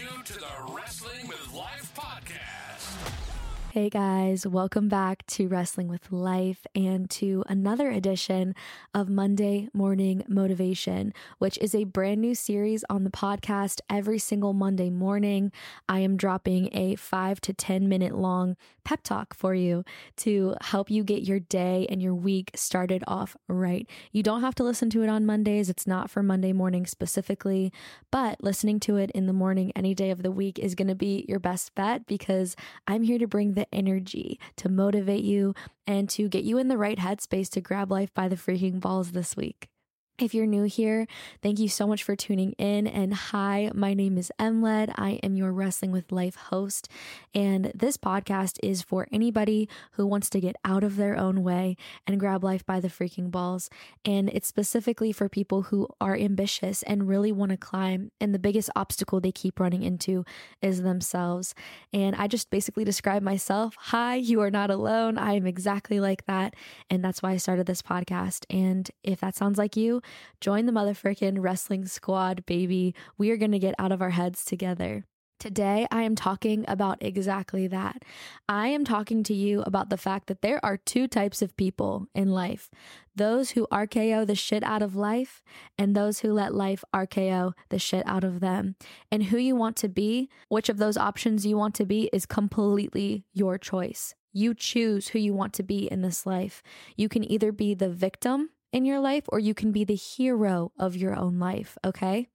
you to the Wrestling with Life podcast. Hey guys, welcome back to Wrestling with Life and to another edition of Monday Morning Motivation, which is a brand new series on the podcast every single Monday morning. I am dropping a 5 to 10 minute long pep talk for you to help you get your day and your week started off right. You don't have to listen to it on Mondays. It's not for Monday morning specifically, but listening to it in the morning any day of the week is going to be your best bet because I'm here to bring the energy to motivate you and to get you in the right headspace to grab life by the freaking balls this week. If you're new here, thank you so much for tuning in. And hi, my name is Emled. I am your Wrestling with Life host. And this podcast is for anybody who wants to get out of their own way and grab life by the freaking balls. And it's specifically for people who are ambitious and really want to climb. And the biggest obstacle they keep running into is themselves. And I just basically describe myself. Hi, you are not alone. I am exactly like that. And that's why I started this podcast. And if that sounds like you, join the motherfucking wrestling squad, baby. We are going to get out of our heads together. Today, I am talking about exactly that. I am talking to you about the fact that there are two types of people in life. Those who RKO the shit out of life and those who let life RKO the shit out of them. And who you want to be, which of those options you want to be is completely your choice. You choose who you want to be in this life. You can either be the victim in your life, or you can be the hero of your own life, okay?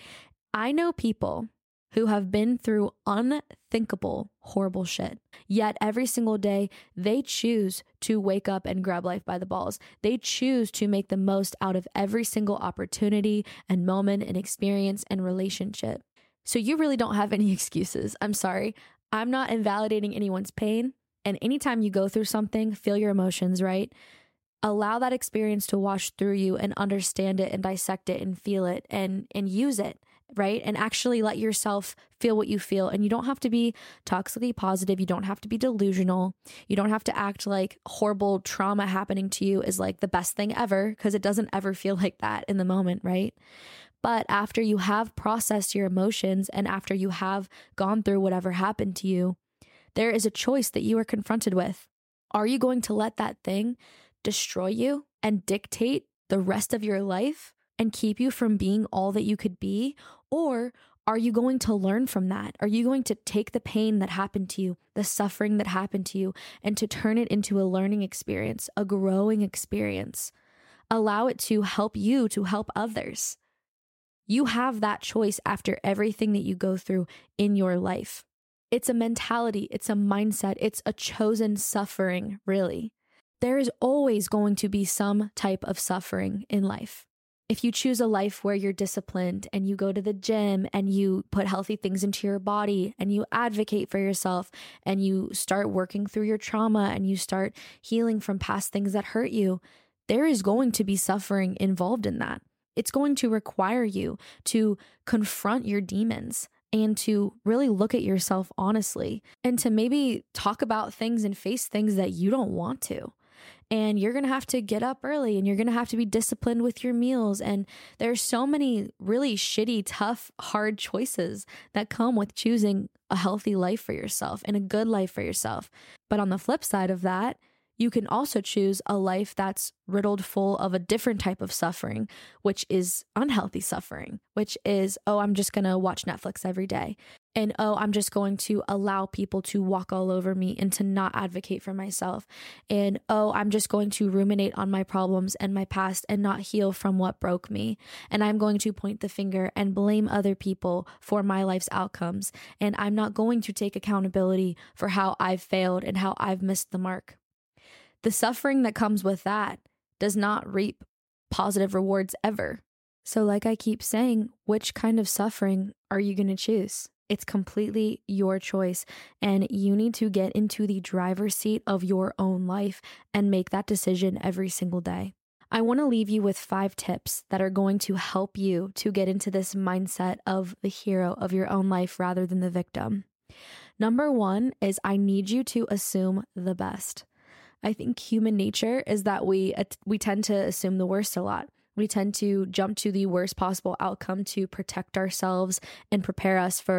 I know people who have been through unthinkable, horrible shit, yet every single day they choose to wake up and grab life by the balls. They choose to make the most out of every single opportunity and moment and experience and relationship. So you really don't have any excuses. I'm sorry. I'm not invalidating anyone's pain. And anytime you go through something, feel your emotions, right? Allow that experience to wash through you and understand it and dissect it and feel it and use it, right? And actually let yourself feel what you feel. And you don't have to be toxically positive. You don't have to be delusional. You don't have to act like horrible trauma happening to you is like the best thing ever, because it doesn't ever feel like that in the moment, right? But after you have processed your emotions and after you have gone through whatever happened to you, there is a choice that you are confronted with. Are you going to let that thing destroy you and dictate the rest of your life and keep you from being all that you could be? Or are you going to learn from that? Are you going to take the pain that happened to you, the suffering that happened to you, and to turn it into a learning experience, a growing experience? Allow it to help you to help others. You have that choice after everything that you go through in your life. It's a mentality, it's a mindset, it's a chosen suffering, really. There is always going to be some type of suffering in life. If you choose a life where you're disciplined and you go to the gym and you put healthy things into your body and you advocate for yourself and you start working through your trauma and you start healing from past things that hurt you, there is going to be suffering involved in that. It's going to require you to confront your demons and to really look at yourself honestly and to maybe talk about things and face things that you don't want to. And you're going to have to get up early and you're going to have to be disciplined with your meals. And there's so many really shitty, tough, hard choices that come with choosing a healthy life for yourself and a good life for yourself. But on the flip side of that, you can also choose a life that's riddled full of a different type of suffering, which is unhealthy suffering, which is, oh, I'm just going to watch Netflix every day. And, oh, I'm just going to allow people to walk all over me and to not advocate for myself. And, oh, I'm just going to ruminate on my problems and my past and not heal from what broke me. And I'm going to point the finger and blame other people for my life's outcomes. And I'm not going to take accountability for how I've failed and how I've missed the mark. The suffering that comes with that does not reap positive rewards ever. So like I keep saying, which kind of suffering are you going to choose? It's completely your choice, and you need to get into the driver's seat of your own life and make that decision every single day. I want to leave you with 5 tips that are going to help you to get into this mindset of the hero of your own life rather than the victim. Number 1 is I need you to assume the best. I think human nature is that we tend to assume the worst a lot. We tend to jump to the worst possible outcome to protect ourselves and prepare us for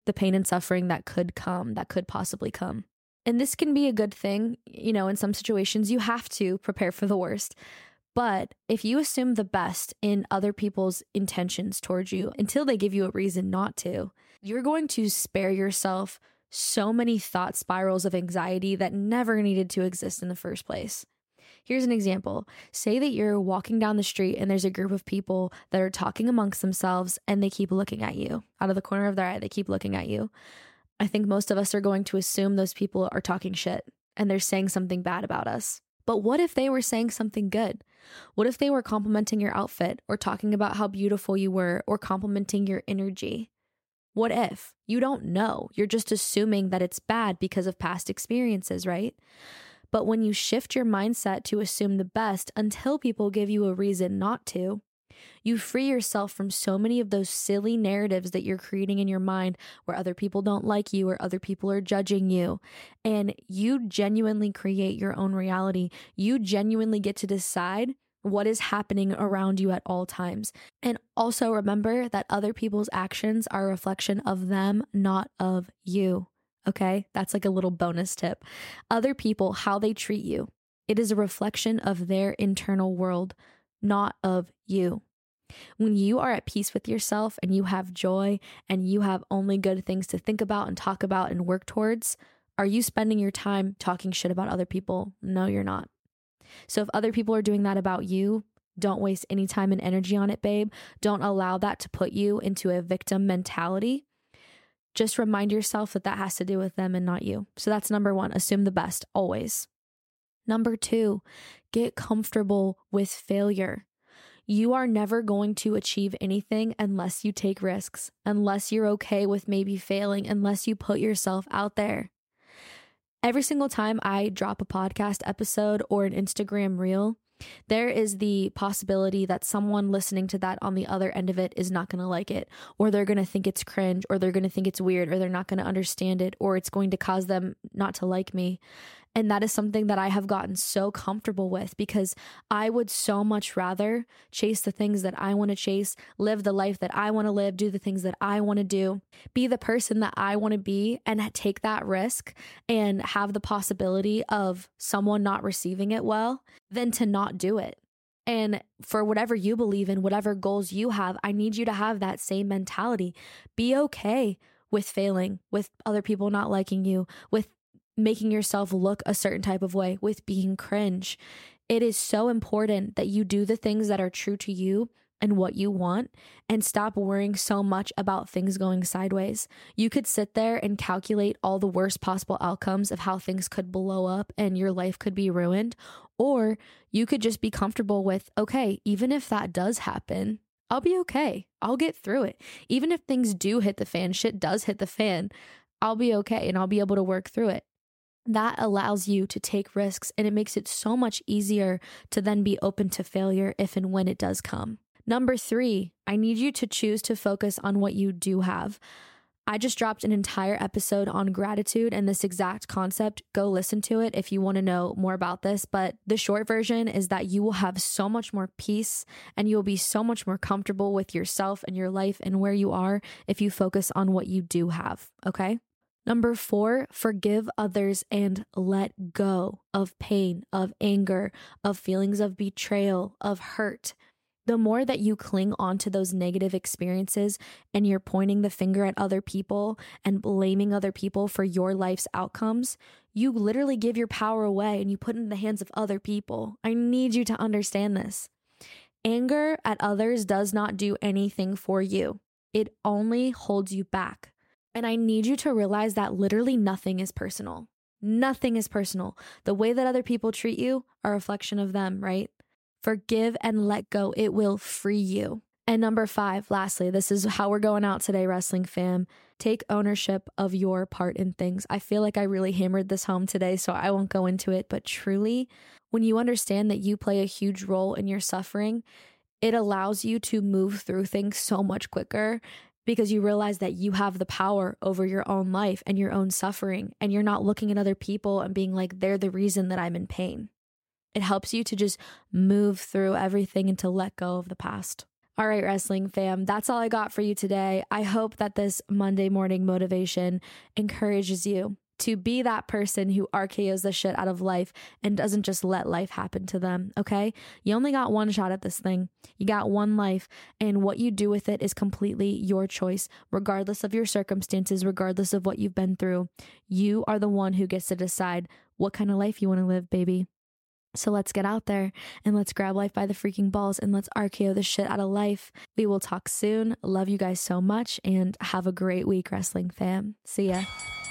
the pain and suffering that could come, that could possibly come. And this can be a good thing. In some situations, you have to prepare for the worst. But if you assume the best in other people's intentions towards you until they give you a reason not to, you're going to spare yourself so many thought spirals of anxiety that never needed to exist in the first place. Here's an example. Say that you're walking down the street and there's a group of people that are talking amongst themselves and they keep looking at you. Out of the corner of their eye, they keep looking at you. I think most of us are going to assume those people are talking shit and they're saying something bad about us. But what if they were saying something good? What if they were complimenting your outfit or talking about how beautiful you were or complimenting your energy? What if? You don't know. You're just assuming that it's bad because of past experiences, right? But when you shift your mindset to assume the best until people give you a reason not to, you free yourself from so many of those silly narratives that you're creating in your mind where other people don't like you or other people are judging you. And you genuinely create your own reality. You genuinely get to decide what is happening around you at all times. And also remember that other people's actions are a reflection of them, not of you. Okay? That's like a little bonus tip. Other people, how they treat you, it is a reflection of their internal world, not of you. When you are at peace with yourself and you have joy and you have only good things to think about and talk about and work towards, are you spending your time talking shit about other people? No, you're not. So if other people are doing that about you, don't waste any time and energy on it, babe. Don't allow that to put you into a victim mentality. Just remind yourself that that has to do with them and not you. So that's number one, assume the best, always. Number two, get comfortable with failure. You are never going to achieve anything unless you take risks, unless you're okay with maybe failing, unless you put yourself out there. Every single time I drop a podcast episode or an Instagram reel, there is the possibility that someone listening to that on the other end of it is not going to like it, or they're going to think it's cringe, or they're going to think it's weird, or they're not going to understand it, or it's going to cause them not to like me. And that is something that I have gotten so comfortable with because I would so much rather chase the things that I want to chase, live the life that I want to live, do the things that I want to do, be the person that I want to be, and take that risk and have the possibility of someone not receiving it well than to not do it. And for whatever you believe in, whatever goals you have, I need you to have that same mentality. Be okay with failing, with other people not liking you, with making yourself look a certain type of way, with being cringe. It is so important that you do the things that are true to you and what you want and stop worrying so much about things going sideways. You could sit there and calculate all the worst possible outcomes of how things could blow up and your life could be ruined. Or you could just be comfortable with, okay, even if that does happen, I'll be okay. I'll get through it. Even if things do hit the fan, shit does hit the fan, I'll be okay and I'll be able to work through it. That allows you to take risks and it makes it so much easier to then be open to failure if and when it does come. Number 3, I need you to choose to focus on what you do have. I just dropped an entire episode on gratitude and this exact concept. Go listen to it if you want to know more about this. But the short version is that you will have so much more peace and you will be so much more comfortable with yourself and your life and where you are if you focus on what you do have. Okay? Number 4, forgive others and let go of pain, of anger, of feelings of betrayal, of hurt. The more that you cling on to those negative experiences and you're pointing the finger at other people and blaming other people for your life's outcomes, you literally give your power away and you put it in the hands of other people. I need you to understand this. Anger at others does not do anything for you. It only holds you back. And I need you to realize that literally nothing is personal. Nothing is personal. The way that other people treat you are a reflection of them, right? Forgive and let go. It will free you. And number 5, lastly, this is how we're going out today, wrestling fam. Take ownership of your part in things. I feel like I really hammered this home today, so I won't go into it. But truly, when you understand that you play a huge role in your suffering, it allows you to move through things so much quicker because you realize that you have the power over your own life and your own suffering, and you're not looking at other people and being like, they're the reason that I'm in pain. It helps you to just move through everything and to let go of the past. All right, wrestling fam, that's all I got for you today. I hope that this Monday morning motivation encourages you to be that person who RKOs the shit out of life and doesn't just let life happen to them, okay? You only got one shot at this thing. You got one life, and what you do with it is completely your choice, regardless of your circumstances, regardless of what you've been through. You are the one who gets to decide what kind of life you want to live, baby. So let's get out there and let's grab life by the freaking balls and let's RKO the shit out of life. We will talk soon. Love you guys so much and have a great week, wrestling fam. See ya.